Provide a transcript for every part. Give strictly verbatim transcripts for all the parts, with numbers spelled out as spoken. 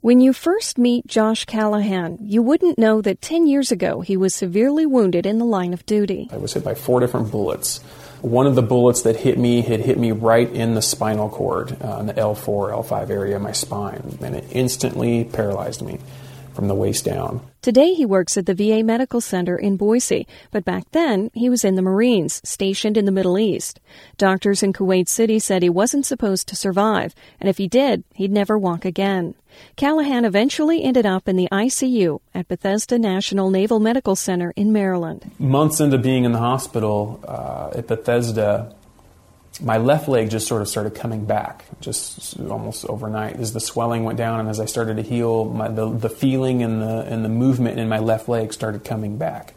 When you first meet Josh Callahan, you wouldn't know that ten years ago he was severely wounded in the line of duty. I was hit by four different bullets. One of the bullets that hit me had hit me right in the spinal cord, uh, in the L four, L five area of my spine, and it instantly paralyzed me from the waist down. Today he works at the V A Medical Center in Boise, but back then he was in the Marines, stationed in the Middle East. Doctors in Kuwait City said he wasn't supposed to survive, and if he did, he'd never walk again. Callahan eventually ended up in the I C U at Bethesda National Naval Medical Center in Maryland. Months into being in the hospital uh, at Bethesda, my left leg just sort of started coming back, just almost overnight. As the swelling went down and as I started to heal, my, the, the feeling and the, and the movement in my left leg started coming back.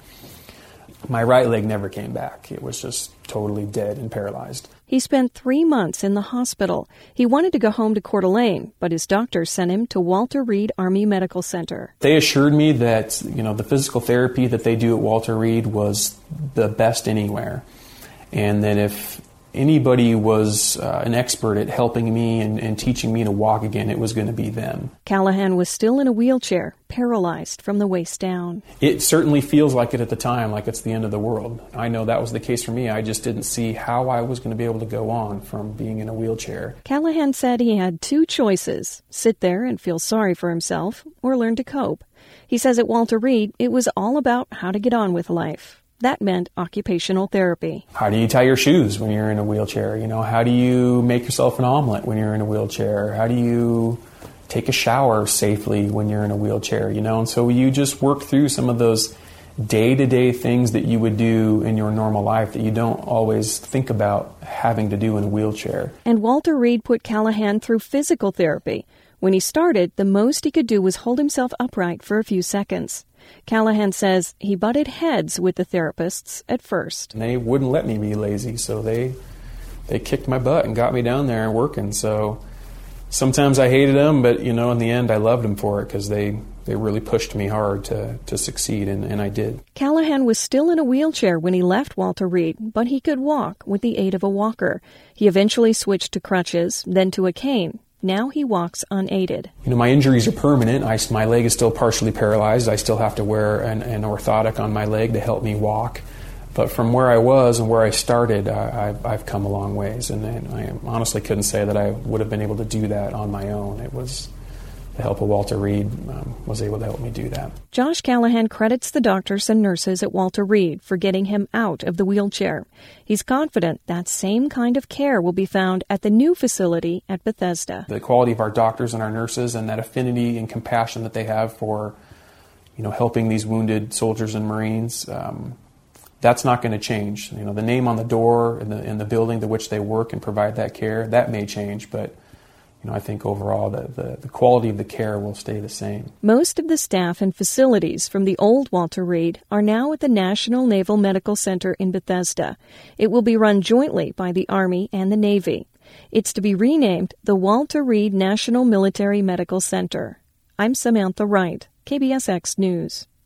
My right leg never came back. It was just totally dead and paralyzed. He spent three months in the hospital. He wanted to go home to Coeur d'Alene, but his doctor sent him to Walter Reed Army Medical Center. They assured me that, you know, the physical therapy that they do at Walter Reed was the best anywhere, and that if anybody was uh, an expert at helping me and, and teaching me to walk again, it was going to be them. Callahan was still in a wheelchair, paralyzed from the waist down. It certainly feels like it at the time, like it's the end of the world. I know that was the case for me. I just didn't see how I was going to be able to go on from being in a wheelchair. Callahan said he had two choices: sit there and feel sorry for himself, or learn to cope. He says at Walter Reed, it was all about how to get on with life. That meant occupational therapy. How do you tie your shoes when you're in a wheelchair? You know, how do you make yourself an omelet when you're in a wheelchair? How do you take a shower safely when you're in a wheelchair? You know, and so you just work through some of those day-to-day things that you would do in your normal life that you don't always think about having to do in a wheelchair. And Walter Reed put Callahan through physical therapy. When he started, the most he could do was hold himself upright for a few seconds. Callahan says he butted heads with the therapists at first. And they wouldn't let me be lazy, so they they kicked my butt and got me down there and working. So sometimes I hated them, but, you know, in the end I loved them for it because they, they really pushed me hard to, to succeed, and, and I did. Callahan was still in a wheelchair when he left Walter Reed, but he could walk with the aid of a walker. He eventually switched to crutches, then to a cane. Now he walks unaided. You know, my injuries are permanent. I, my leg is still partially paralyzed. I still have to wear an, an orthotic on my leg to help me walk. But from where I was and where I started, I, I've, I've come a long ways. And, and I honestly couldn't say that I would have been able to do that on my own. It was the help of Walter Reed um, was able to help me do that. Josh Callahan credits the doctors and nurses at Walter Reed for getting him out of the wheelchair. He's confident that same kind of care will be found at the new facility at Bethesda. The quality of our doctors and our nurses and that affinity and compassion that they have for, you know, helping these wounded soldiers and Marines, um, that's not going to change. You know, the name on the door and the, and the building to which they work and provide that care, that may change, but You know, I think overall the, the, the quality of the care will stay the same. Most of the staff and facilities from the old Walter Reed are now at the National Naval Medical Center in Bethesda. It will be run jointly by the Army and the Navy. It's to be renamed the Walter Reed National Military Medical Center. I'm Samantha Wright, K B S X News.